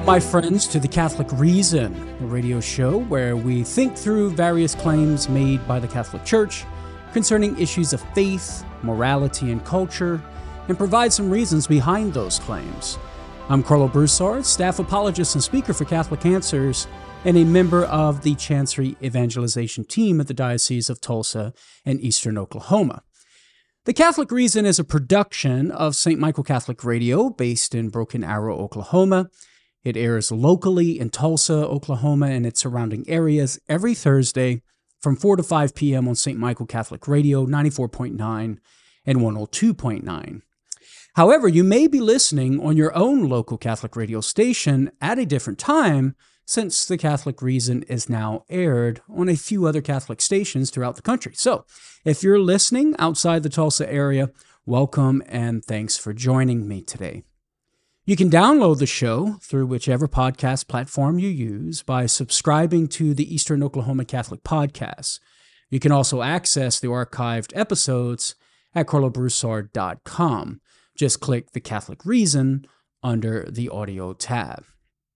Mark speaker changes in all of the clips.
Speaker 1: Welcome, my friends, to The Catholic Reason, a radio show where we think through various claims made by the Catholic Church concerning issues of faith, morality, and culture, and provide some reasons behind those claims. I'm Carlo Broussard, staff apologist and speaker for Catholic Answers, and a member of the Chancery Evangelization team at the Diocese of Tulsa and Eastern Oklahoma. The Catholic Reason is a production of St. Michael Catholic Radio based in Broken Arrow, Oklahoma. It airs locally in Tulsa, Oklahoma, and its surrounding areas every Thursday from 4 to 5 p.m. on St. Michael Catholic Radio 94.9 and 102.9. However, you may be listening on your own local Catholic radio station at a different time, since The Catholic Reason is now aired on a few other Catholic stations throughout the country. So, if you're listening outside the Tulsa area, welcome and thanks for joining me today. You can download the show through whichever podcast platform you use by subscribing to the Eastern Oklahoma Catholic Podcast. You can also access the archived episodes at carlobroussard.com. Just click The Catholic Reason under the audio tab.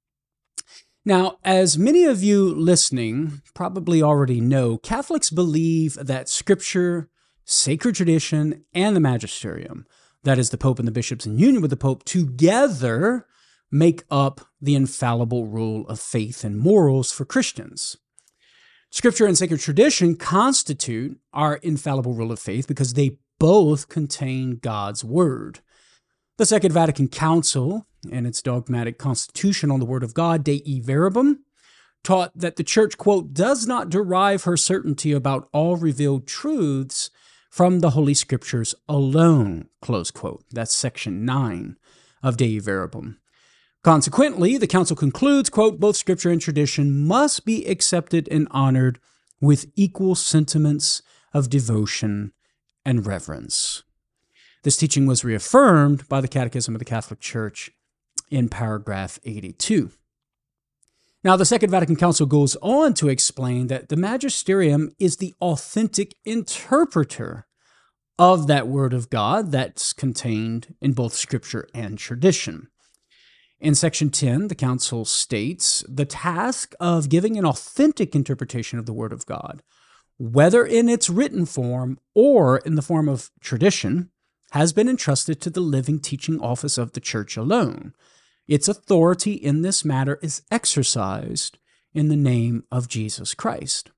Speaker 1: Now, as many of you listening probably already know, Catholics believe that Scripture, sacred tradition, and the magisterium, that is the Pope and the bishops in union with the Pope, together make up the infallible rule of faith and morals for Christians. Scripture and sacred tradition constitute our infallible rule of faith because they both contain God's Word. The Second Vatican Council, in its dogmatic constitution on the Word of God, Dei Verbum, taught that the Church, quote, does not derive her certainty about all revealed truths from the Holy Scriptures alone, close quote. That's section 9 of Dei Verbum. Consequently, the Council concludes, quote, both Scripture and tradition must be accepted and honored with equal sentiments of devotion and reverence. This teaching was reaffirmed by the Catechism of the Catholic Church in paragraph 82. Now, the Second Vatican Council goes on to explain that the magisterium is the authentic interpreter of that Word of God that's contained in both Scripture and tradition. In section 10, the Council states, the task of giving an authentic interpretation of the Word of God, whether in its written form or in the form of tradition, has been entrusted to the living teaching office of the Church alone. Its authority in this matter is exercised in the name of Jesus Christ.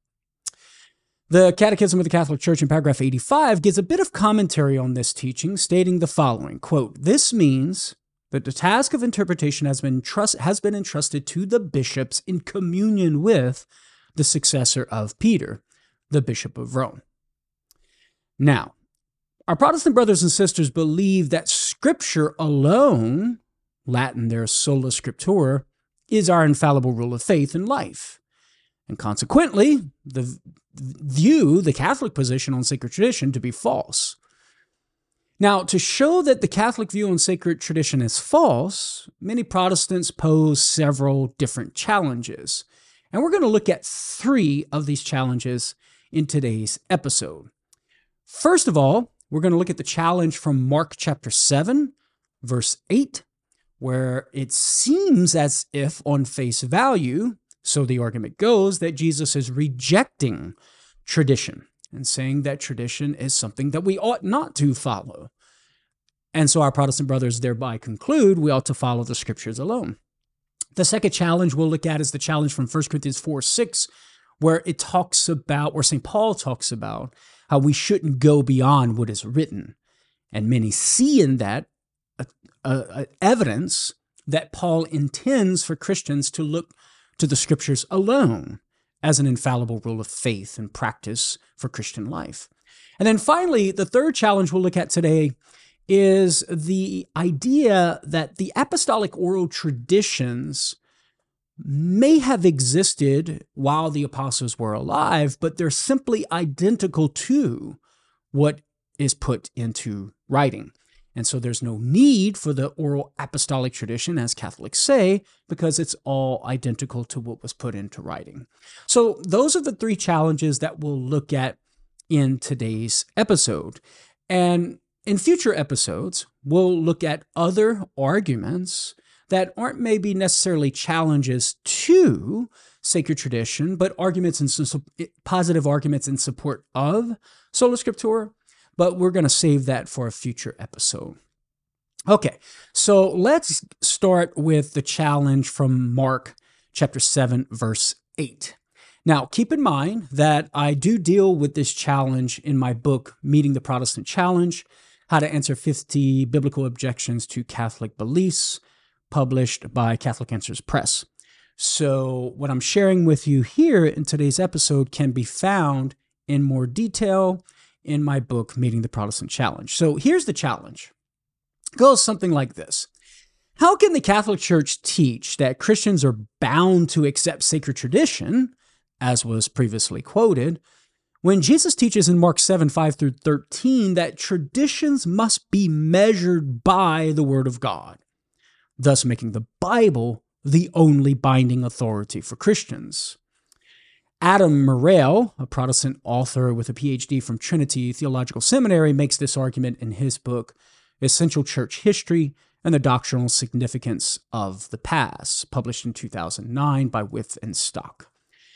Speaker 1: The Catechism of the Catholic Church in paragraph 85 gives a bit of commentary on this teaching, stating the following, quote, this means that the task of interpretation has been entrusted to the bishops in communion with the successor of Peter, the Bishop of Rome. Now, our Protestant brothers and sisters believe that Scripture alone, Latin there sola scriptura, is our infallible rule of faith and life. And consequently, the Catholic position on sacred tradition to be false. Now, to show that the Catholic view on sacred tradition is false, many Protestants pose several different challenges. And we're going to look at 3 of these challenges in today's episode. First of all, we're going to look at the challenge from Mark chapter 7, verse 8, where it seems as if on face value, so the argument goes, that Jesus is rejecting tradition and saying that tradition is something that we ought not to follow. And so our Protestant brothers thereby conclude we ought to follow the Scriptures alone. The second challenge we'll look at is the challenge from 1 Corinthians 4:6, where it talks about, where St. Paul talks about how we shouldn't go beyond what is written. And many see in that evidence that Paul intends for Christians to look to the Scriptures alone as an infallible rule of faith and practice for Christian life. And then finally, the third challenge we'll look at today is the idea that the apostolic oral traditions may have existed while the apostles were alive, but they're simply identical to what is put into writing. And so there's no need for the oral apostolic tradition, as Catholics say, because it's all identical to what was put into writing. So those are the 3 challenges that we'll look at in today's episode. And in future episodes, we'll look at other arguments that aren't maybe necessarily challenges to sacred tradition, but positive arguments in support of Sola Scriptura, but we're going to save that for a future episode. Okay, so let's start with the challenge from Mark chapter 7, verse 8. Now, keep in mind that I do deal with this challenge in my book, Meeting the Protestant Challenge, How to Answer 50 Biblical Objections to Catholic Beliefs, published by Catholic Answers Press. So what I'm sharing with you here in today's episode can be found in more detail in my book, Meeting the Protestant Challenge. So here's the challenge. It goes something like this. How can the Catholic Church teach that Christians are bound to accept sacred tradition, as was previously quoted, when Jesus teaches in Mark 7, 5 through 13 that traditions must be measured by the Word of God, thus making the Bible the only binding authority for Christians? Adam Morell, a Protestant author with a PhD from Trinity Theological Seminary, makes this argument in his book, Essential Church History and the Doctrinal Significance of the Past, published in 2009 by Wipf and Stock.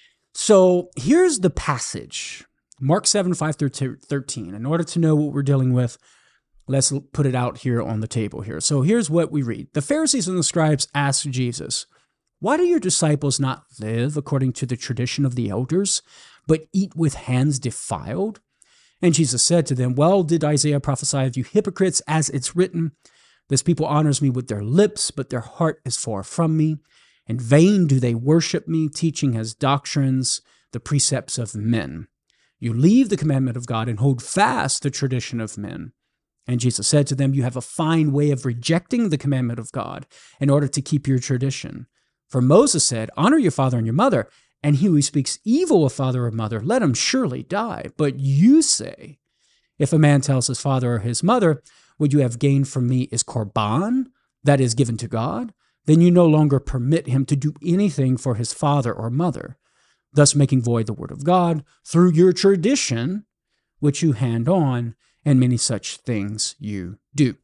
Speaker 1: So here's the passage, Mark 7, 5 through 13. In order to know what we're dealing with, let's put it out here on the table here. So here's what we read. The Pharisees and the scribes asked Jesus, "Why do your disciples not live according to the tradition of the elders, but eat with hands defiled?" And Jesus said to them, "Well, did Isaiah prophesy of you hypocrites, as it's written, 'This people honors me with their lips, but their heart is far from me. In vain do they worship me, teaching as doctrines the precepts of men. You leave the commandment of God and hold fast the tradition of men.' And Jesus said to them, 'You have a fine way of rejecting the commandment of God in order to keep your tradition. For Moses said, honor your father and your mother, and he who speaks evil of father or mother, let him surely die. But you say, if a man tells his father or his mother, what you have gained from me is korban, that is given to God, then you no longer permit him to do anything for his father or mother, thus making void the word of God through your tradition, which you hand on, and many such things you do."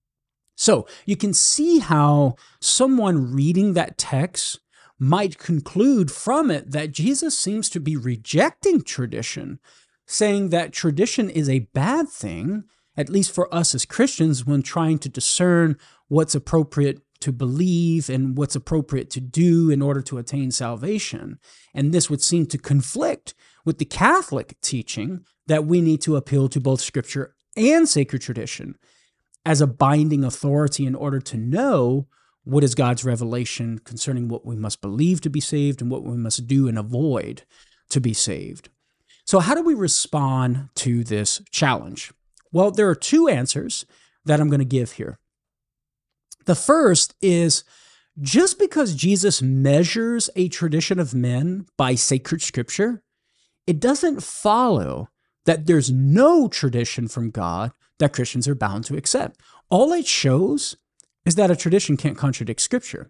Speaker 1: So you can see how someone reading that text might conclude from it that Jesus seems to be rejecting tradition, saying that tradition is a bad thing, at least for us as Christians, when trying to discern what's appropriate to believe and what's appropriate to do in order to attain salvation. And this would seem to conflict with the Catholic teaching that we need to appeal to both Scripture and sacred tradition as a binding authority in order to know what is God's revelation concerning what we must believe to be saved and what we must do and avoid to be saved. So how do we respond to this challenge? Well, there are two answers that I'm going to give here. The first is, just because Jesus measures a tradition of men by sacred Scripture, it doesn't follow that there's no tradition from God that Christians are bound to accept. All it shows is that a tradition can't contradict Scripture.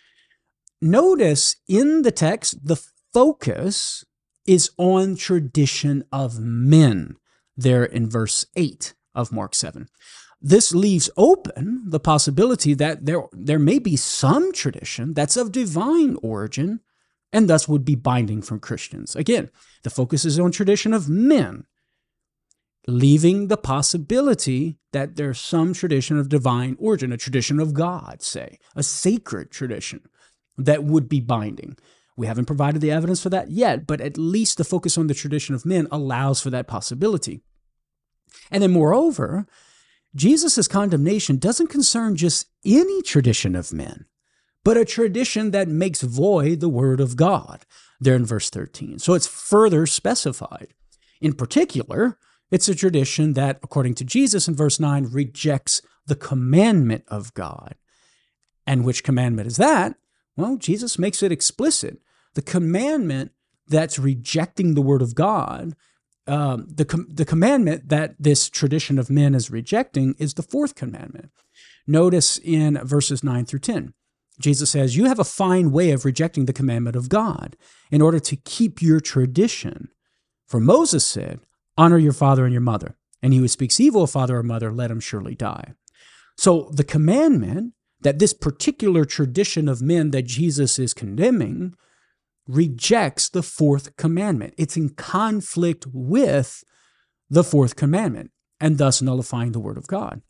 Speaker 1: Notice in the text, the focus is on tradition of men there in verse 8 of Mark 7. This leaves open the possibility that there may be some tradition that's of divine origin and thus would be binding from Christians. Again, the focus is on tradition of men, leaving the possibility that there's some tradition of divine origin, a tradition of God, say, a sacred tradition that would be binding. We haven't provided the evidence for that yet, but at least the focus on the tradition of men allows for that possibility. And then moreover, Jesus' condemnation doesn't concern just any tradition of men, but a tradition that makes void the word of God, there in verse 13. So it's further specified. In particular, it's a tradition that, according to Jesus in verse 9, rejects the commandment of God. And which commandment is that? Well, Jesus makes it explicit. The commandment that's rejecting the word of God, the commandment that this tradition of men is rejecting is the fourth commandment. Notice in verses 9 through 10, Jesus says, "You have a fine way of rejecting the commandment of God in order to keep your tradition. For Moses said, honor your father and your mother, and he who speaks evil of father or mother, let him surely die." So the commandment that this particular tradition of men that Jesus is condemning rejects the fourth commandment. It's in conflict with the fourth commandment, and thus nullifying the word of God.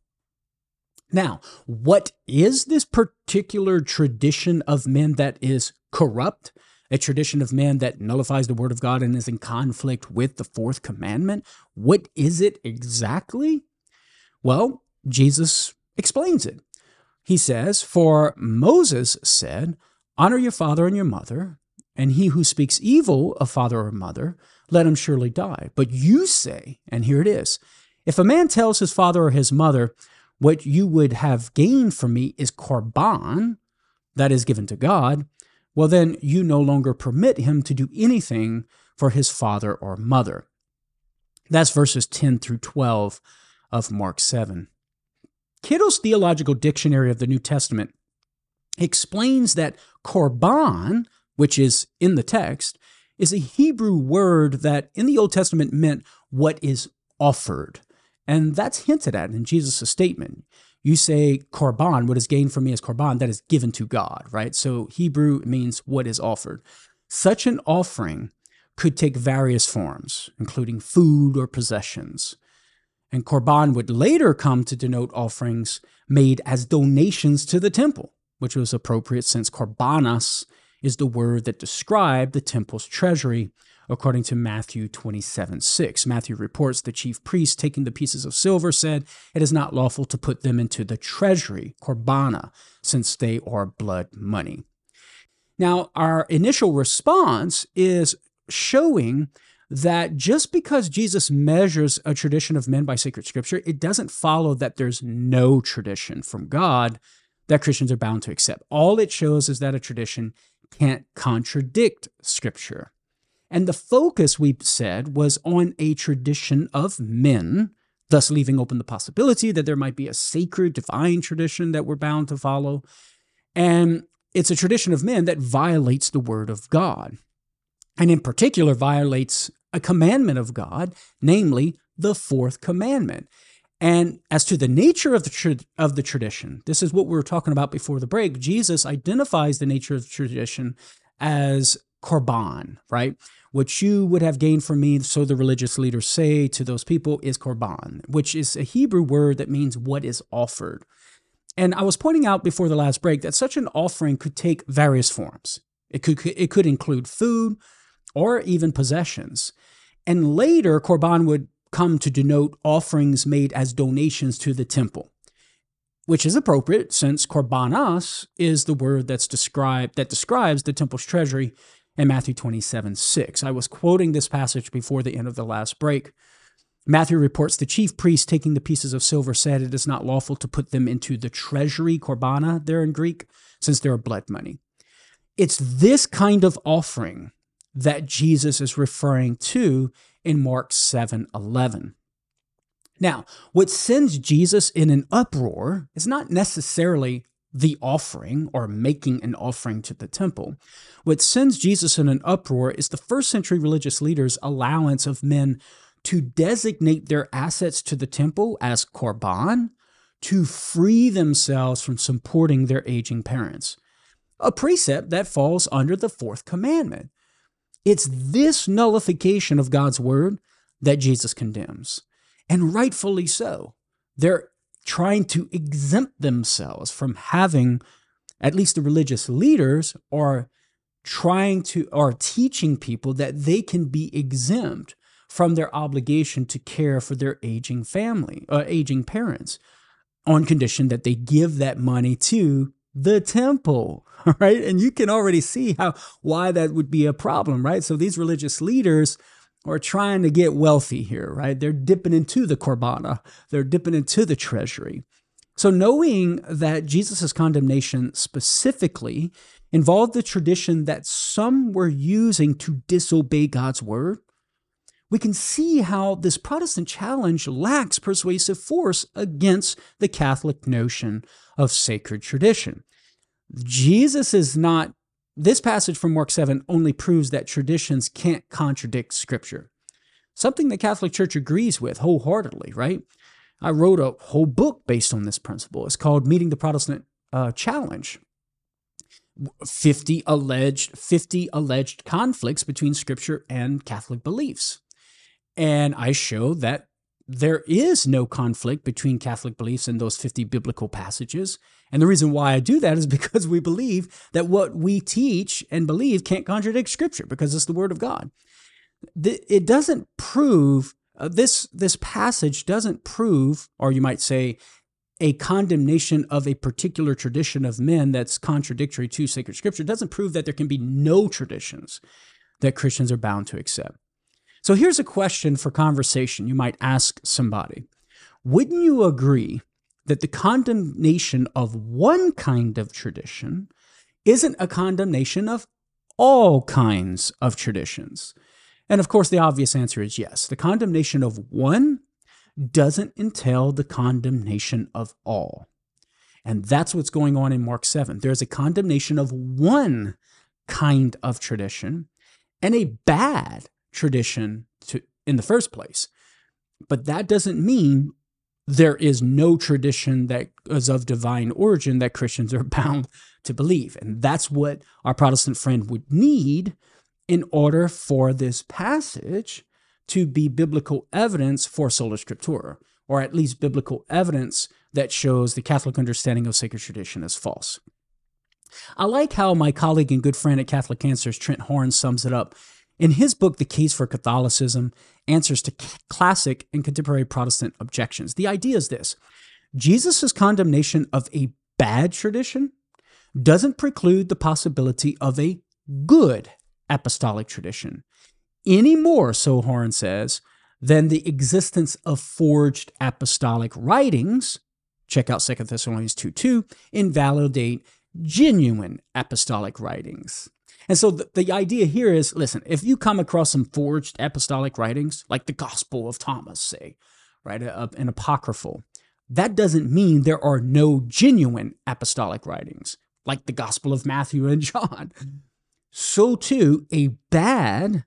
Speaker 1: Now, what is this particular tradition of men that is corrupt? A tradition of men that nullifies the word of God and is in conflict with the fourth commandment? What is it exactly? Well, Jesus explains it. He says, "For Moses said, 'Honor your father and your mother,' and he who speaks evil of father or mother, let him surely die. But you say," and here it is, "if a man tells his father or his mother, 'What you would have gained from me is korban,' that is given to God, well then you no longer permit him to do anything for his father or mother." That's verses 10 through 12 of Mark 7. Kittel's Theological Dictionary of the New Testament explains that korban, which is in the text, is a Hebrew word that in the Old Testament meant what is offered. And that's hinted at in Jesus' statement. You say korban, what is gained from me is korban, that is given to God, right? So Hebrew means what is offered. Such an offering could take various forms, including food or possessions. And korban would later come to denote offerings made as donations to the temple, which was appropriate since korbanos is the word that described the temple's treasury, according to Matthew 27:6. Matthew reports the chief priest, taking the pieces of silver, said, "It is not lawful to put them into the treasury, korbana, since they are blood money." Now, our initial response is showing that just because Jesus measures a tradition of men by sacred scripture, it doesn't follow that there's no tradition from God that Christians are bound to accept. All it shows is that a tradition can't contradict scripture. And the focus, we said, was on a tradition of men, thus leaving open the possibility that there might be a sacred, divine tradition that we're bound to follow. And it's a tradition of men that violates the word of God, and in particular violates a commandment of God, namely the fourth commandment. And as to the nature of the tradition, this is what we were talking about before the break. Jesus identifies the nature of the tradition as korban, right? What you would have gained from me, so the religious leaders say to those people, is korban, which is a Hebrew word that means what is offered. And I was pointing out before the last break that such an offering could take various forms. It could include food or even possessions. And later, korban would come to denote offerings made as donations to the temple, which is appropriate since korbanos is the word that describes the temple's treasury in Matthew 27:6. I was quoting this passage before the end of the last break. Matthew reports the chief priest, taking the pieces of silver, said, "It is not lawful to put them into the treasury," korbana there in Greek, since they are blood money. It's this kind of offering that Jesus is referring to in Mark 7:11. Now, what sends Jesus in an uproar is not necessarily the offering or making an offering to the temple. What sends Jesus in an uproar is the first century religious leaders' allowance of men to designate their assets to the temple as korban to free themselves from supporting their aging parents, a precept that falls under the fourth commandment. It's this nullification of God's word that Jesus condemns, and rightfully so. They're trying to exempt themselves from having, at least the religious leaders are teaching people that they can be exempt from their obligation to care for their aging parents, on condition that they give that money to the temple, right? And you can already see why that would be a problem, right? So these religious leaders are trying to get wealthy here, right? They're dipping into the korbana. They're dipping into the treasury. So knowing that Jesus' condemnation specifically involved the tradition that some were using to disobey God's word, we can see how this Protestant challenge lacks persuasive force against the Catholic notion of sacred tradition. This passage from Mark 7 only proves that traditions can't contradict Scripture, something the Catholic Church agrees with wholeheartedly, right? I wrote a whole book based on this principle. It's called Meeting the Protestant challenge. 50 alleged conflicts between Scripture and Catholic beliefs. And I show that there is no conflict between Catholic beliefs and those 50 biblical passages. And the reason why I do that is because we believe that what we teach and believe can't contradict Scripture, because it's the Word of God. It doesn't prove, this passage doesn't prove, or you might say, a condemnation of a particular tradition of men that's contradictory to sacred Scripture. It doesn't prove that there can be no traditions that Christians are bound to accept. So here's a question for conversation you might ask somebody. Wouldn't you agree that the condemnation of one kind of tradition isn't a condemnation of all kinds of traditions? And of course, the obvious answer is yes. The condemnation of one doesn't entail the condemnation of all. And that's what's going on in Mark 7. There's a condemnation of one kind of tradition and a bad tradition in the first place. But that doesn't mean there is no tradition that is of divine origin that Christians are bound to believe. And that's what our Protestant friend would need in order for this passage to be biblical evidence for sola scriptura, or at least biblical evidence that shows the Catholic understanding of sacred tradition is false. I like how my colleague and good friend at Catholic Answers, Trent Horn, sums it up in his book, The Case for Catholicism, Answers to Classic and Contemporary Protestant Objections. The idea is this: Jesus' condemnation of a bad tradition doesn't preclude the possibility of a good apostolic tradition, any more, so Horn says, than the existence of forged apostolic writings, check out 2 Thessalonians 2:2, invalidate genuine apostolic writings. And so the idea here is, listen, if you come across some forged apostolic writings, like the Gospel of Thomas, say, right, an apocryphal, that doesn't mean there are no genuine apostolic writings, like the Gospel of Matthew and John. So too, a bad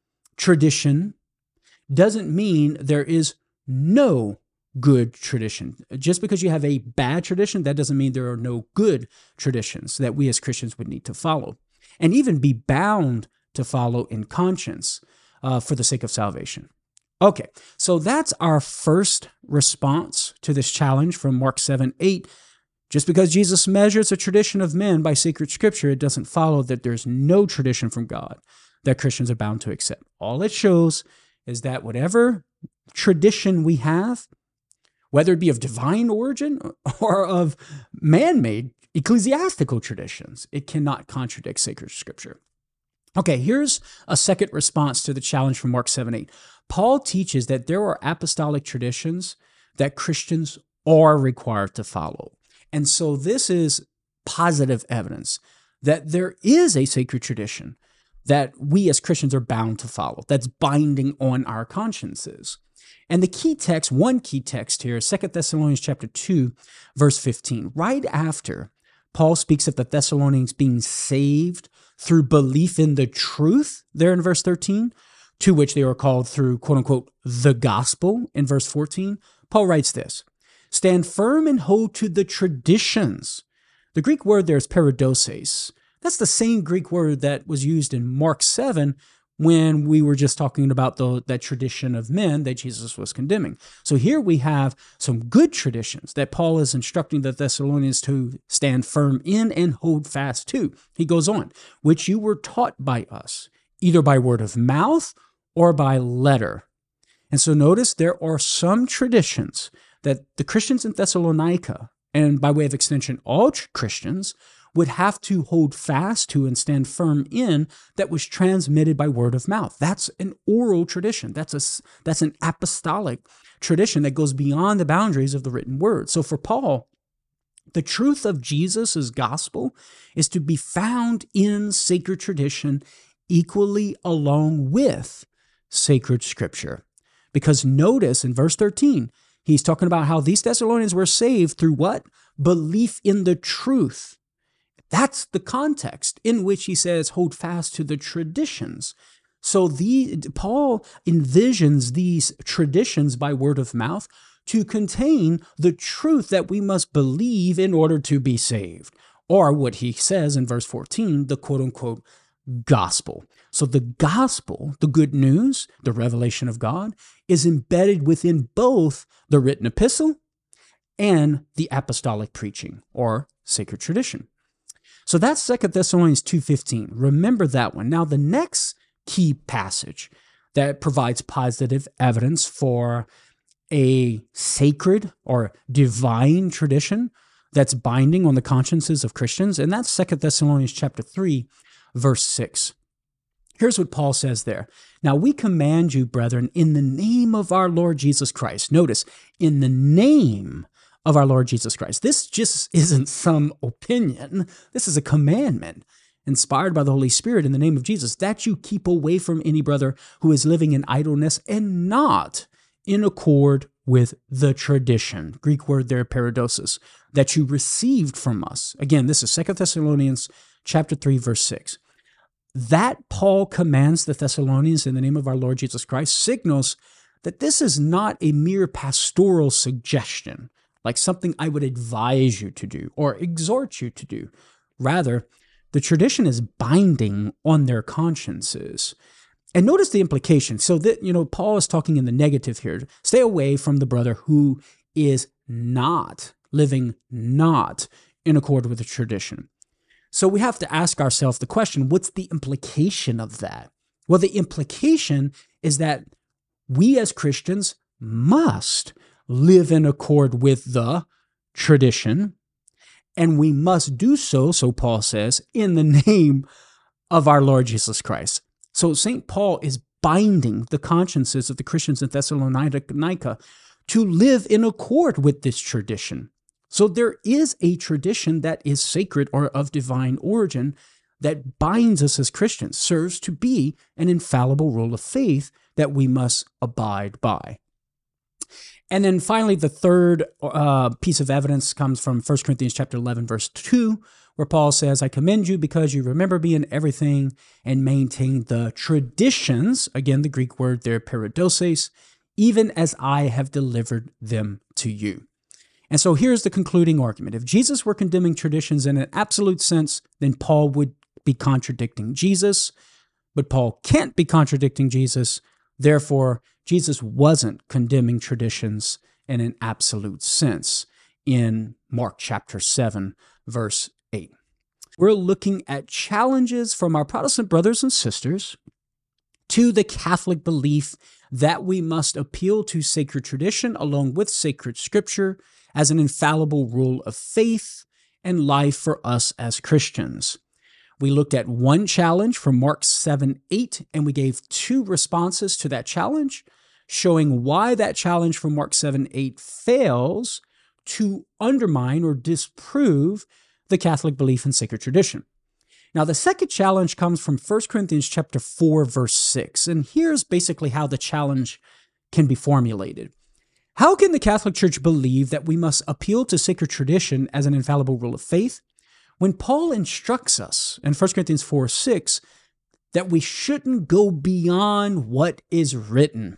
Speaker 1: tradition doesn't mean there is no good tradition. Just because you have a bad tradition, that doesn't mean there are no good traditions that we as Christians would need to follow, and even be bound to follow in conscience for the sake of salvation. Okay, so that's our first response to this challenge from Mark 7:8. Just because Jesus measures a tradition of men by sacred Scripture, it doesn't follow that there's no tradition from God that Christians are bound to accept. All it shows is that whatever tradition we have, whether it be of divine origin or of man-made ecclesiastical traditions, it cannot contradict sacred Scripture. Okay, here's a second response to the challenge from Mark 7:8. Paul teaches that there are apostolic traditions that Christians are required to follow. And so this is positive evidence that there is a sacred tradition that we as Christians are bound to follow, that's binding on our consciences. And the key text, one key text here, is 2 Thessalonians chapter 2, verse 15. Right after Paul speaks of the Thessalonians being saved through belief in the truth, there in verse 13, to which they were called through, quote unquote, the gospel, in verse 14, Paul writes this: stand firm and hold to the traditions. The Greek word there is paradoses. That's the same Greek word that was used in Mark 7 when we were just talking about that tradition of men that Jesus was condemning. So here we have some good traditions that Paul is instructing the Thessalonians to stand firm in and hold fast to. He goes on, which you were taught by us, either by word of mouth or by letter. And so notice there are some traditions that the Christians in Thessalonica, and by way of extension, all Christians, would have to hold fast to and stand firm in, that was transmitted by word of mouth. That's an oral tradition. That's an apostolic tradition that goes beyond the boundaries of the written word. So for Paul, the truth of Jesus' gospel is to be found in sacred tradition equally along with sacred Scripture. Because notice in verse 13, he's talking about how these Thessalonians were saved through what? Belief in the truth. That's the context in which he says, hold fast to the traditions. So Paul envisions these traditions by word of mouth to contain the truth that we must believe in order to be saved. Or what he says in verse 14, the quote-unquote gospel. So the gospel, the good news, the revelation of God, is embedded within both the written epistle and the apostolic preaching or sacred tradition. So that's 2 Thessalonians 2:15. Remember that one. Now the next key passage that provides positive evidence for a sacred or divine tradition that's binding on the consciences of Christians, and that's 2 Thessalonians chapter 3, verse 6. Here's what Paul says there. Now we command you, brethren, in the name of our Lord Jesus Christ. Notice, in the name of our Lord Jesus Christ. This just isn't some opinion. This is a commandment inspired by the Holy Spirit in the name of Jesus, that you keep away from any brother who is living in idleness and not in accord with the tradition. Greek word there, paradosis, that you received from us. Again, this is 2 Thessalonians chapter 3, verse 6. That Paul commands the Thessalonians in the name of our Lord Jesus Christ signals that this is not a mere pastoral suggestion, like something I would advise you to do or exhort you to do. Rather, the tradition is binding on their consciences. And notice the implication. So that, Paul is talking in the negative here. Stay away from the brother who is not living not in accord with the tradition. So we have to ask ourselves the question, what's the implication of that? Well, the implication is that we as Christians must live in accord with the tradition, and we must do so, so Paul says, in the name of our Lord Jesus Christ. So St. Paul is binding the consciences of the Christians in Thessalonica to live in accord with this tradition. So there is a tradition that is sacred or of divine origin that binds us as Christians, serves to be an infallible rule of faith that we must abide by. And then finally, the third piece of evidence comes from 1 Corinthians chapter 11, verse 2, where Paul says, I commend you because you remember me in everything and maintain the traditions, again, the Greek word there, paradoses, even as I have delivered them to you. And so here's the concluding argument. If Jesus were condemning traditions in an absolute sense, then Paul would be contradicting Jesus, but Paul can't be contradicting Jesus. Therefore, Jesus wasn't condemning traditions in an absolute sense in Mark chapter 7, verse 8. We're looking at challenges from our Protestant brothers and sisters to the Catholic belief that we must appeal to sacred tradition along with sacred scripture as an infallible rule of faith and life for us as Christians. We looked at one challenge from Mark 7:8, and we gave two responses to that challenge, showing why that challenge from Mark 7:8 fails to undermine or disprove the Catholic belief in sacred tradition. Now, the second challenge comes from 1 Corinthians chapter 4, verse 6, and here's basically how the challenge can be formulated. How can the Catholic Church believe that we must appeal to sacred tradition as an infallible rule of faith when Paul instructs us in 1 Corinthians 4:6 that we shouldn't go beyond what is written?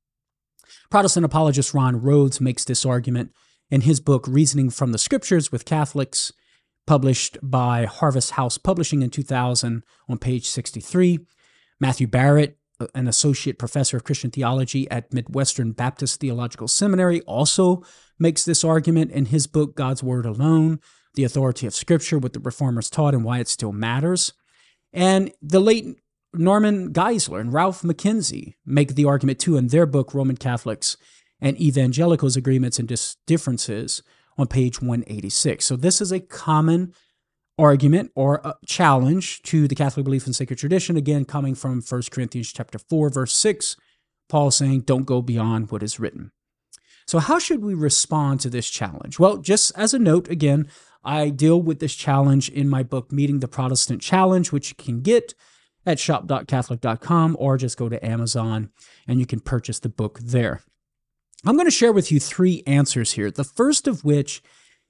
Speaker 1: Protestant apologist Ron Rhodes makes this argument in his book, Reasoning from the Scriptures with Catholics, published by Harvest House Publishing in 2000 on page 63. Matthew Barrett, an associate professor of Christian theology at Midwestern Baptist Theological Seminary, also makes this argument in his book, God's Word Alone, The Authority of Scripture, What the Reformers Taught and Why It Still Matters. And the late Norman Geisler and Ralph McKenzie make the argument too in their book, Roman Catholics and Evangelicals, Agreements and Differences, on page 186. So this is a common argument or a challenge to the Catholic belief in sacred tradition, again, coming from 1 Corinthians chapter 4, verse 6, Paul saying, don't go beyond what is written. So how should we respond to this challenge? Well, just as a note, again, I deal with this challenge in my book, Meeting the Protestant Challenge, which you can get at shop.catholic.com or just go to Amazon and you can purchase the book there. I'm going to share with you three answers here. The first of which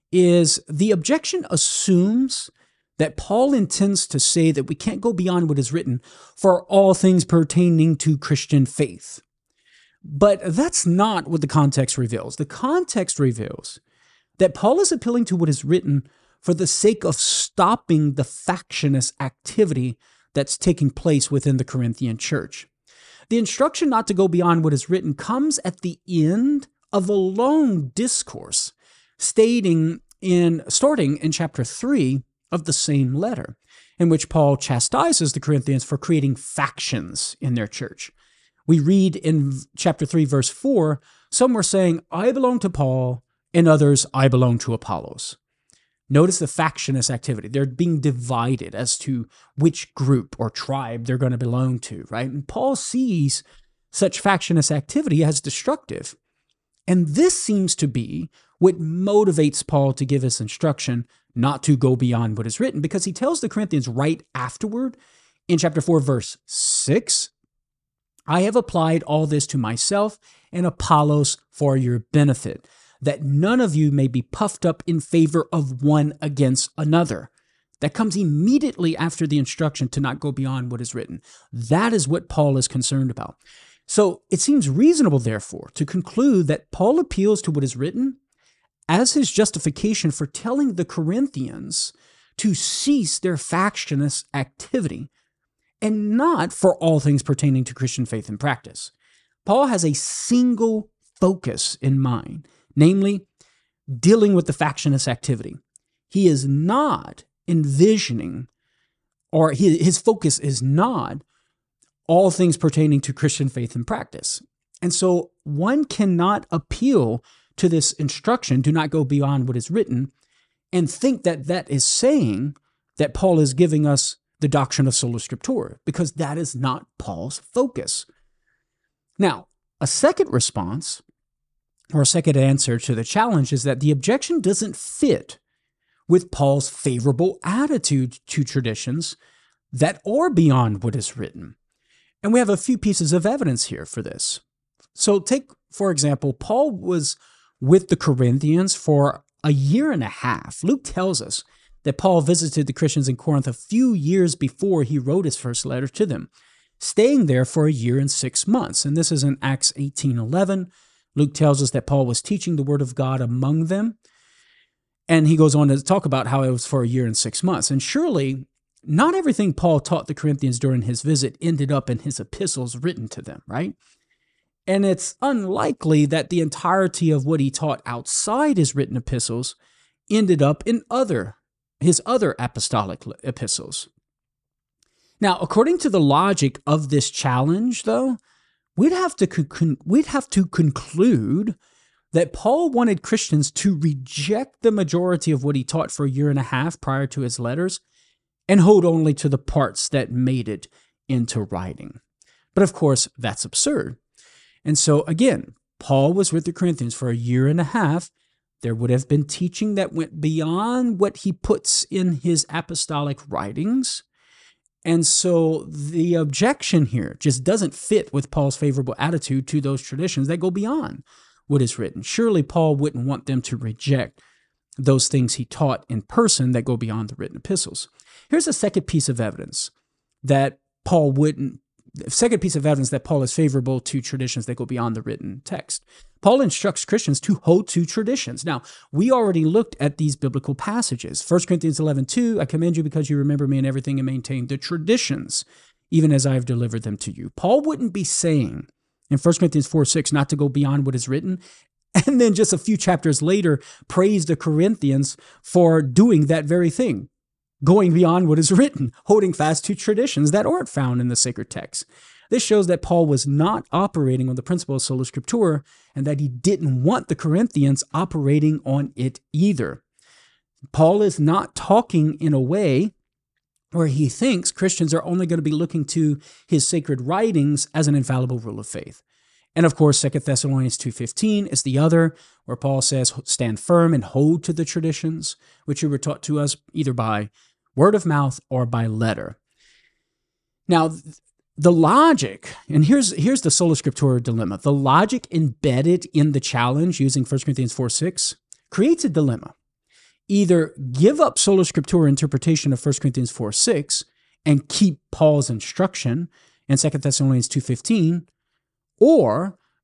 Speaker 1: is the objection assumes that Paul intends to say that we can't go beyond what is written for all things pertaining to Christian faith. But that's not what the context reveals. The context reveals that Paul is appealing to what is written for the sake of stopping the factious activity that's taking place within the Corinthian church. The instruction not to go beyond what is written comes at the end of a long discourse starting in chapter 3 of the same letter, in which Paul chastises the Corinthians for creating factions in their church. We read in chapter 3, verse 4, some were saying, I belong to Paul, and others, I belong to Apollos. Notice the factious activity. They're being divided as to which group or tribe they're going to belong to, right? And Paul sees such factious activity as destructive. And this seems to be what motivates Paul to give his instruction not to go beyond what is written, because he tells the Corinthians right afterward in chapter 4, verse 6, I have applied all this to myself and Apollos for your benefit, that none of you may be puffed up in favor of one against another. That comes immediately after the instruction to not go beyond what is written. That is what Paul is concerned about. So it seems reasonable, therefore, to conclude that Paul appeals to what is written as his justification for telling the Corinthians to cease their factious activity, and not for all things pertaining to Christian faith and practice. Paul has a single focus in mind, namely, dealing with the factious activity. He is not envisioning, or his focus is not all things pertaining to Christian faith and practice. And so one cannot appeal to this instruction, do not go beyond what is written, and think that that is saying that Paul is giving us the doctrine of sola scriptura, because that is not Paul's focus. Now, a second response, or a second answer to the challenge, is that the objection doesn't fit with Paul's favorable attitude to traditions that are beyond what is written. And we have a few pieces of evidence here for this. So take, for example, Paul was with the Corinthians for a year and a half. Luke tells us that Paul visited the Christians in Corinth a few years before he wrote his first letter to them, staying there for a year and 6 months. And this is in Acts 18:11. Luke tells us that Paul was teaching the word of God among them. And he goes on to talk about how it was for a year and 6 months. And surely, not everything Paul taught the Corinthians during his visit ended up in his epistles written to them, right? And it's unlikely that the entirety of what he taught outside his written epistles ended up in his other apostolic epistles. Now, according to the logic of this challenge, though, we'd have to conclude that Paul wanted Christians to reject the majority of what he taught for a year and a half prior to his letters and hold only to the parts that made it into writing. But of course, that's absurd. And so again, Paul was with the Corinthians for a year and a half. There would have been teaching that went beyond what he puts in his apostolic writings. And so the objection here just doesn't fit with Paul's favorable attitude to those traditions that go beyond what is written. Surely Paul wouldn't want them to reject those things he taught in person that go beyond the written epistles. Here's a second piece of evidence that Paul is favorable to traditions that go beyond the written text. Paul instructs Christians to hold to traditions. Now, we already looked at these biblical passages. 1 Corinthians 11:2, I commend you because you remember me in everything and maintain the traditions, even as I have delivered them to you. Paul wouldn't be saying in 1 Corinthians 4:6 not to go beyond what is written, and then just a few chapters later praise the Corinthians for doing that very thing, going beyond what is written, holding fast to traditions that aren't found in the sacred text. This shows that Paul was not operating on the principle of sola scriptura, and that he didn't want the Corinthians operating on it either. Paul is not talking in a way where he thinks Christians are only going to be looking to his sacred writings as an infallible rule of faith. And of course, 2 Thessalonians 2:15 is the other, where Paul says, stand firm and hold to the traditions, which you were taught to us either by word of mouth or by letter. Now, the logic, and here's the sola scriptura dilemma. The logic embedded in the challenge using 1 Corinthians 4:6 creates a dilemma. Either give up sola scriptura interpretation of 1 Corinthians 4:6 and keep Paul's instruction in 2 Thessalonians 2:15, or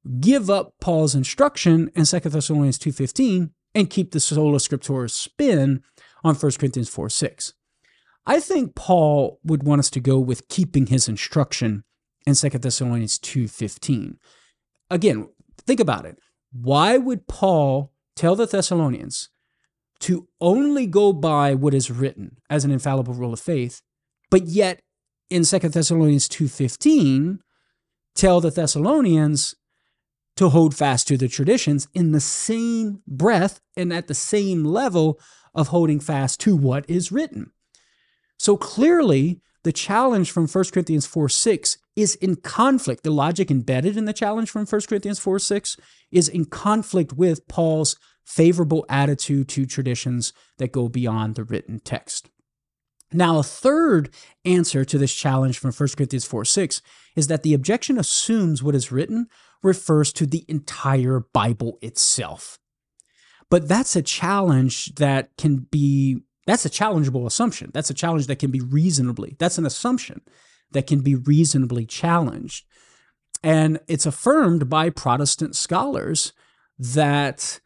Speaker 1: give up Paul's instruction in 2 Thessalonians 2:15 and keep the sola scriptura spin on 1 Corinthians 4:6. I think Paul would want us to go with keeping his instruction in 2 Thessalonians 2:15. Again, think about it. Why would Paul tell the Thessalonians to only go by what is written as an infallible rule of faith, but yet in 2 Thessalonians 2:15 tell the Thessalonians to hold fast to the traditions in the same breath and at the same level of holding fast to what is written? So clearly, the challenge from 1 Corinthians 4:6 is in conflict. The logic embedded in the challenge from 1 Corinthians 4:6 is in conflict with Paul's favorable attitude to traditions that go beyond the written text. Now, a third answer to this challenge from 1 Corinthians 4:6 is that the objection assumes what is written refers to the entire Bible itself. But that's a challenge that that's a challengeable assumption. That's a challenge that can be that's an assumption that can be reasonably challenged. And it's affirmed by Protestant scholars that,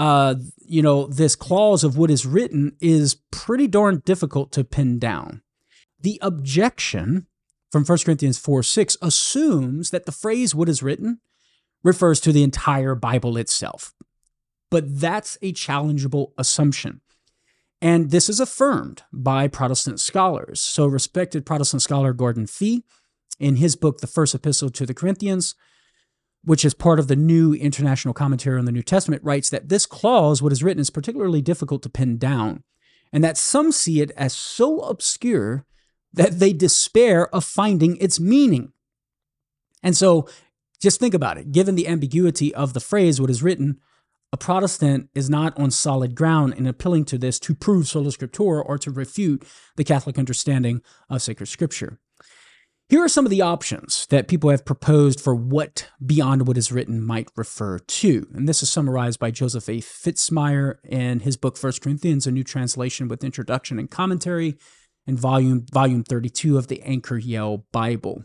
Speaker 1: this clause of what is written is pretty darn difficult to pin down. The objection from 1 Corinthians 4:6 assumes that the phrase what is written refers to the entire Bible itself. But that's a challengeable assumption. And this is affirmed by Protestant scholars. So respected Protestant scholar Gordon Fee, in his book, The First Epistle to the Corinthians, which is part of the New International Commentary on the New Testament, writes that this clause, what is written, is particularly difficult to pin down, and that some see it as so obscure that they despair of finding its meaning. And so just think about it. Given the ambiguity of the phrase, what is written, a Protestant is not on solid ground in appealing to this to prove sola scriptura or to refute the Catholic understanding of sacred scripture. Here are some of the options that people have proposed for what beyond what is written might refer to. And this is summarized by Joseph A. Fitzmyer in his book, 1 Corinthians, a New Translation with Introduction and Commentary, in volume 32 of the Anchor Yale Bible.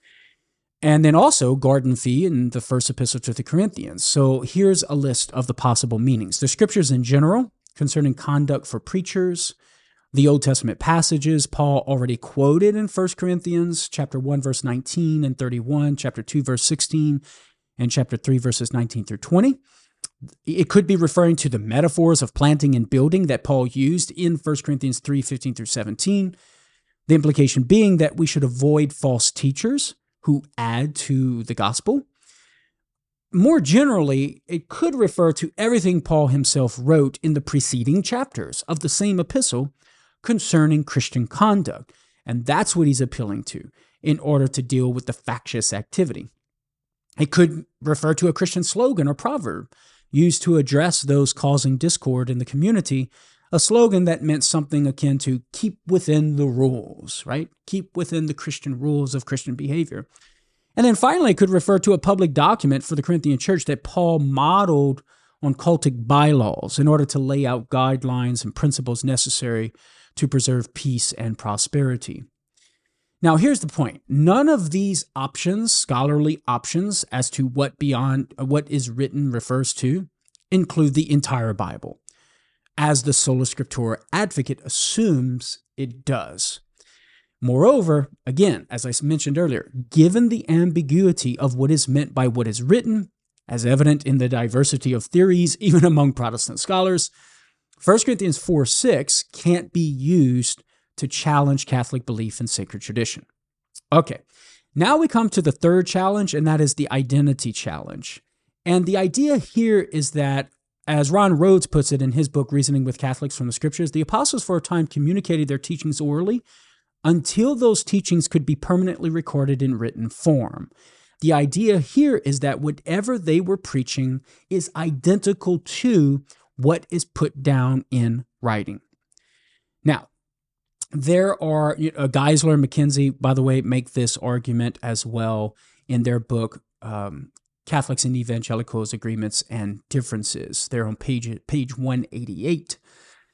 Speaker 1: And then also Gordon Fee in the First Epistle to the Corinthians. So here's a list of the possible meanings. The scriptures in general concerning conduct for preachers, the Old Testament passages Paul already quoted in 1 Corinthians, chapter 1, verse 19 and 31, chapter 2, verse 16, and chapter 3, verses 19 through 20. It could be referring to the metaphors of planting and building that Paul used in 1 Corinthians 3, 15 through 17. The implication being that we should avoid false teachers who add to the gospel. More generally, it could refer to everything Paul himself wrote in the preceding chapters of the same epistle concerning Christian conduct, and that's what he's appealing to in order to deal with the factious activity. It could refer to a Christian slogan or proverb used to address those causing discord in the community, a slogan that meant something akin to keep within the rules, right? Keep within the Christian rules of Christian behavior. And then finally, it could refer to a public document for the Corinthian church that Paul modeled on cultic bylaws in order to lay out guidelines and principles necessary to preserve peace and prosperity. Now, here's the point. None of these options, scholarly options, as to what beyond what is written refers to, include the entire Bible, as the Sola Scriptura advocate assumes it does. Moreover, again, as I mentioned earlier, given the ambiguity of what is meant by what is written, as evident in the diversity of theories even among Protestant scholars, 1 Corinthians 4:6 can't be used to challenge Catholic belief in sacred tradition. Okay, now we come to the third challenge, and that is the identity challenge. And the idea here is that, as Ron Rhodes puts it in his book, Reasoning with Catholics from the Scriptures, the apostles for a time communicated their teachings orally until those teachings could be permanently recorded in written form. The idea here is that whatever they were preaching is identical to what is put down in writing. Now, there are, Geisler and McKenzie, by the way, make this argument as well in their book, Catholics and Evangelicals, Agreements and Differences. They're on page 188.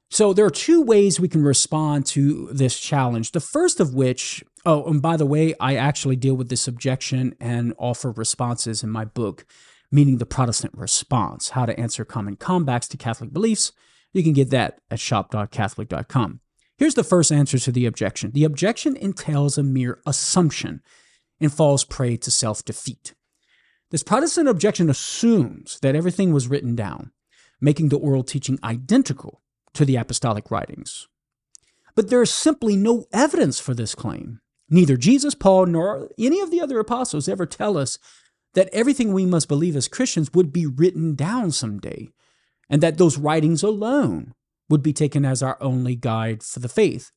Speaker 1: So there are two ways we can respond to this challenge. The first of which, oh, and by the way, I actually deal with this objection and offer responses in my book, Meeting the Protestant Response, How to Answer Common Comebacks to Catholic Beliefs. You can get that at shop.catholic.com. Here's the first answer to the objection. The objection entails a mere assumption and falls prey to self-defeat. This Protestant objection assumes that everything was written down, making the oral teaching identical to the apostolic writings. But there is simply no evidence for this claim. Neither Jesus, Paul, nor any of the other apostles ever tell us that everything we must believe as Christians would be written down someday, and that those writings alone would be taken as our only guide for the faith.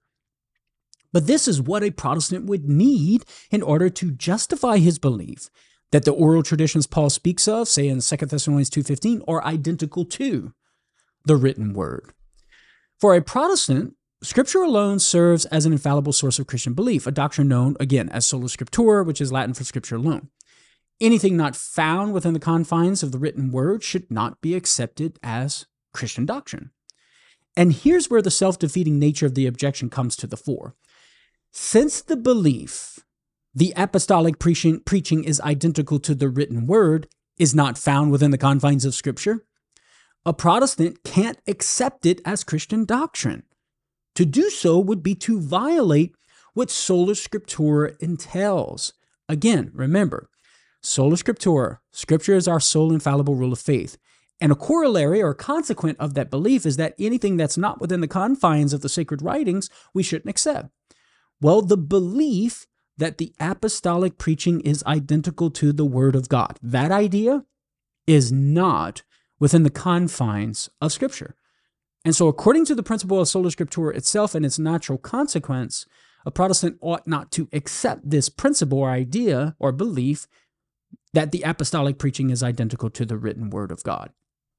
Speaker 1: But this is what a Protestant would need in order to justify his belief that the oral traditions Paul speaks of, say in 2 Thessalonians 2:15, are identical to the written word. For a Protestant, Scripture alone serves as an infallible source of Christian belief, a doctrine known, again, as sola scriptura, which is Latin for Scripture alone. Anything not found within the confines of the written word should not be accepted as Christian doctrine. And here's where the self-defeating nature of the objection comes to the fore. Since the belief the apostolic preaching is identical to the written word is not found within the confines of Scripture, a Protestant can't accept it as Christian doctrine. To do so would be to violate what sola scriptura entails. Again, remember, sola scriptura, Scripture is our sole infallible rule of faith. And a corollary or consequent of that belief is that anything that's not within the confines of the sacred writings, we shouldn't accept. Well, the belief that the apostolic preaching is identical to the Word of God, that idea is not within the confines of Scripture. And so according to the principle of sola scriptura itself and its natural consequence, a Protestant ought not to accept this principle or idea or belief that the apostolic preaching is identical to the written Word of God.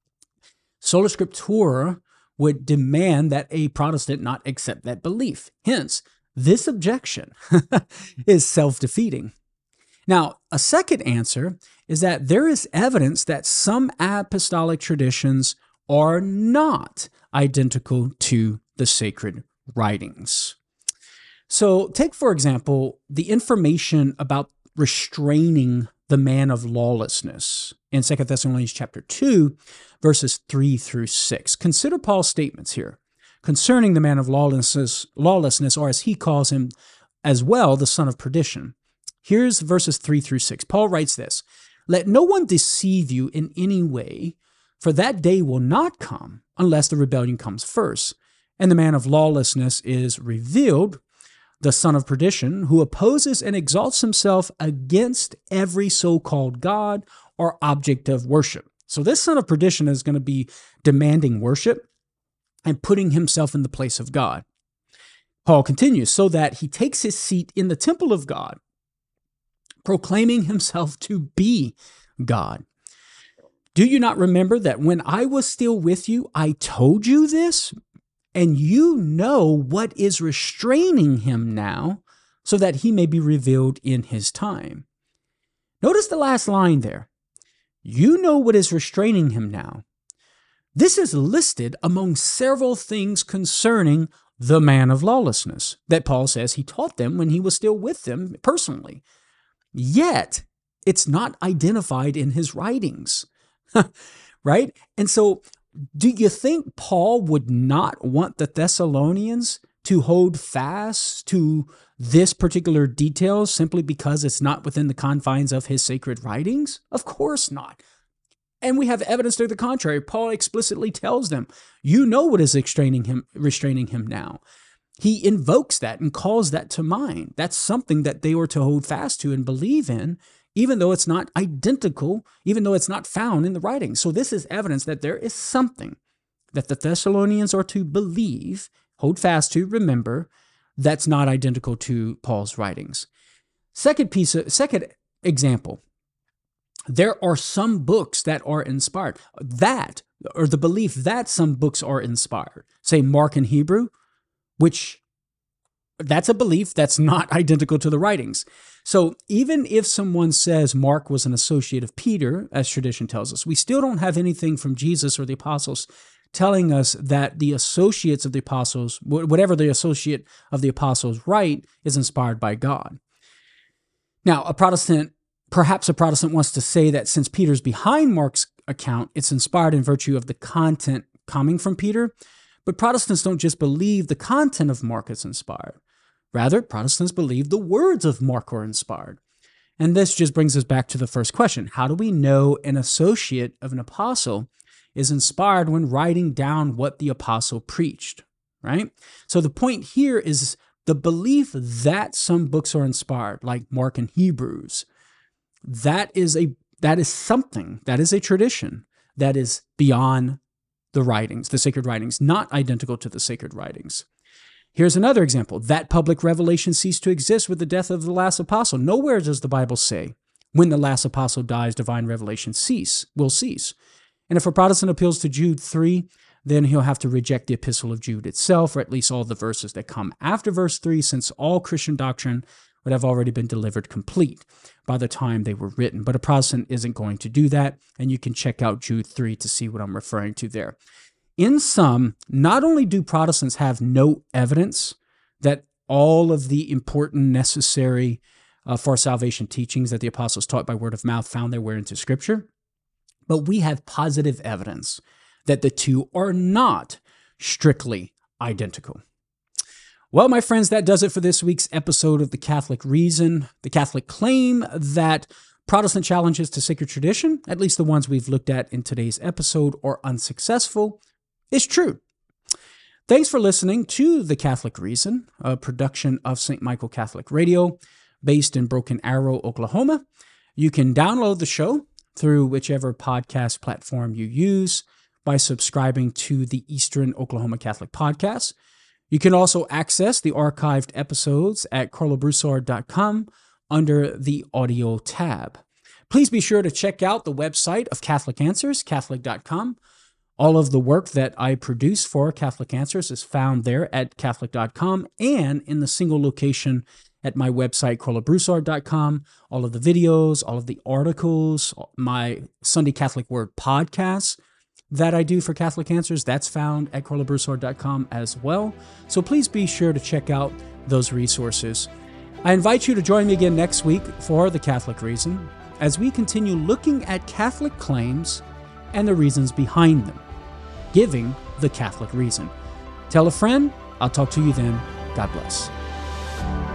Speaker 1: Sola scriptura would demand that a Protestant not accept that belief. Hence, this objection is self-defeating. Now, a second answer is that there is evidence that some apostolic traditions are not identical to the sacred writings. So take, for example, the information about restraining the man of lawlessness in 2 Thessalonians chapter 2, verses 3 through 6. Consider Paul's statements here concerning the man of lawlessness, or as he calls him as well, the son of perdition. Here's verses 3 through 6. Paul writes this, "Let no one deceive you in any way, for that day will not come unless the rebellion comes first, and the man of lawlessness is revealed, the son of perdition, who opposes and exalts himself against every so-called God or object of worship." So this son of perdition is going to be demanding worship and putting himself in the place of God. Paul continues, "So that he takes his seat in the temple of God, proclaiming himself to be God. Do you not remember that when I was still with you, I told you this? And you know what is restraining him now, so that he may be revealed in his time." Notice the last line there. You know what is restraining him now. This is listed among several things concerning the man of lawlessness that Paul says he taught them when he was still with them personally. Yet, it's not identified in his writings, right? And so, do you think Paul would not want the Thessalonians to hold fast to this particular detail simply because it's not within the confines of his sacred writings? Of course not. And we have evidence to the contrary. Paul explicitly tells them, you know what is restraining him now. He invokes that and calls that to mind. That's something that they were to hold fast to and believe in, even though it's not identical, even though it's not found in the writings. So this is evidence that there is something that the Thessalonians are to believe, hold fast to, remember, that's not identical to Paul's writings. Second example, there are some books that are inspired. The belief that some books are inspired, say Mark and Hebrew, which that's a belief that's not identical to the writings. So even if someone says Mark was an associate of Peter, as tradition tells us, we still don't have anything from Jesus or the apostles telling us that the associates of the apostles, whatever the associate of the apostles write, is inspired by God. Now, perhaps a Protestant wants to say that since Peter's behind Mark's account, it's inspired in virtue of the content coming from Peter. But Protestants don't just believe the content of Mark is inspired. Rather, Protestants believe the words of Mark are inspired. And this just brings us back to the first question. How do we know an associate of an apostle is inspired when writing down what the apostle preached, right? So the point here is the belief that some books are inspired, like Mark and Hebrews. That is a tradition that is beyond the writings, the sacred writings, not identical to the sacred writings. Here's another example. That public revelation ceased to exist with the death of the last apostle. Nowhere does the Bible say when the last apostle dies, divine revelation will cease. And if a Protestant appeals to Jude 3, then he'll have to reject the epistle of Jude itself, or at least all the verses that come after verse 3, since all Christian doctrine would have already been delivered complete by the time they were written. But a Protestant isn't going to do that, and you can check out Jude 3 to see what I'm referring to there. In sum, not only do Protestants have no evidence that all of the important, necessary for salvation teachings that the apostles taught by word of mouth found their way into Scripture, but we have positive evidence that the two are not strictly identical. Well, my friends, that does it for this week's episode of The Catholic Reason. The Catholic claim that Protestant challenges to sacred tradition, at least the ones we've looked at in today's episode, are unsuccessful, is true. Thanks for listening to The Catholic Reason, a production of St. Michael Catholic Radio, based in Broken Arrow, Oklahoma. You can download the show through whichever podcast platform you use by subscribing to the Eastern Oklahoma Catholic Podcast. You can also access the archived episodes at carlobroussard.com under the audio tab. Please be sure to check out the website of Catholic Answers, catholic.com. All of the work that I produce for Catholic Answers is found there at catholic.com and in the single location at my website, carlobroussard.com. All of the videos, all of the articles, my Sunday Catholic Word podcasts that I do for Catholic Answers, that's found at carlobroussard.com as well. So please be sure to check out those resources. I invite you to join me again next week for The Catholic Reason as we continue looking at Catholic claims and the reasons behind them, giving the Catholic reason. Tell a friend. I'll talk to you then. God bless.